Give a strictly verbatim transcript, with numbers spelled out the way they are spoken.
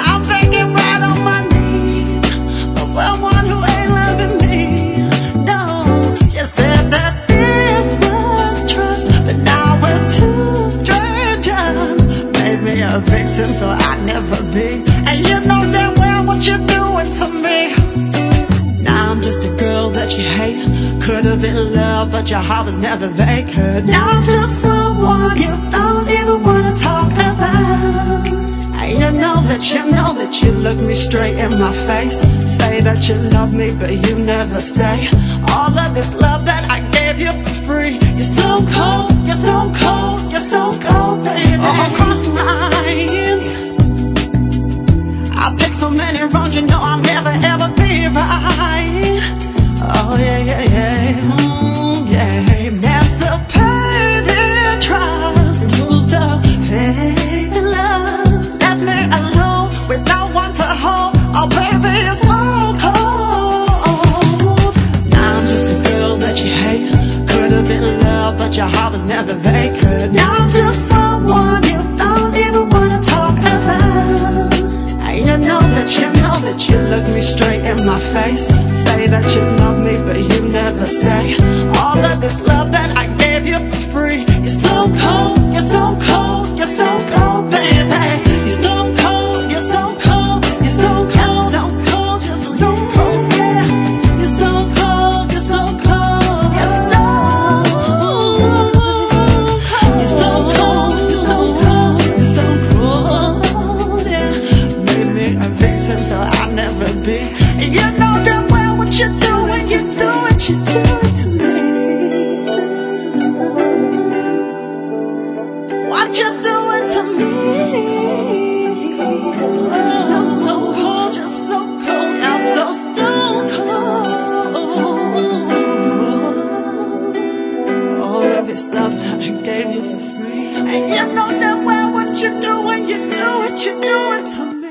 I'm begging right on my knees for someone who ain't loving me. No, you said that this was trust, but now we're two strangers. Made me a victim, so I'd never be. And you know damn well what you're doing to me. Now I'm just a girl that you hate. Could've been love, but your heart was never vacant. Now I'm just someone you don't even wanna talk about. And you know that you know that you look me straight in my face. Say that you love me, but you never stay. All of this love that I gave you for free. You're so cold, you're so cold, you're so cold, baby. Oh, cross lines. I picked so many wrongs, you know I'll never ever be right. Oh yeah, yeah, yeah, mm, yeah. Emancipated trust, moved up, faith in love. Left me alone with no one to hold. Oh baby, it's so cold. Now I'm just a girl that you hate. Could've been love, but your heart was never vacant. Now I'm just someone you don't even wanna talk about. And you know that you know that you look me straight in my face. Say that you love me, but you never stay. All of this love that I gave you for free. You're so cold, you're so cold, you're so cold, baby. You're so cold, you're so cold, you're so cold, so cold, you're so cold, yeah. You're so cold, you're so cold, you're so You're so cold, you're so cold, you're so cold, yeah. Made me a victim, so I'll never be. And you know damn well what you do when you do what you do to me. What you doing to me? You're so cold, you're so cold, you're so stone cold. All of this love that I gave you for free. And you know damn well what you do when you do what you doing to me.